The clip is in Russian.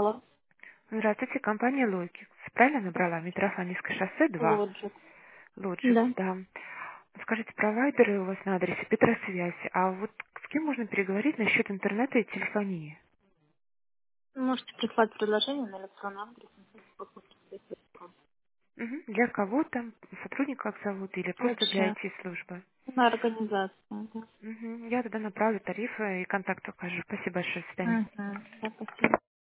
Алло, Здравствуйте, компания Логикс. Правильно набрала? Митрофаневское шоссе 2. Лоджик. Лоджикс, Да. да. Скажите, провайдеры у вас на адресе Петросвязь. А вот с кем можно переговорить насчет интернета и телефонии? Можете прислать предложение на электронный адрес. Мгм. Для кого там? Сотрудника как зовут? Или просто для Вообще, IT-службы? на организацию. Да. Мгм. Я тогда направлю тарифы и контакт укажу. Спасибо большое. До свидания. Угу. Да, спасибо.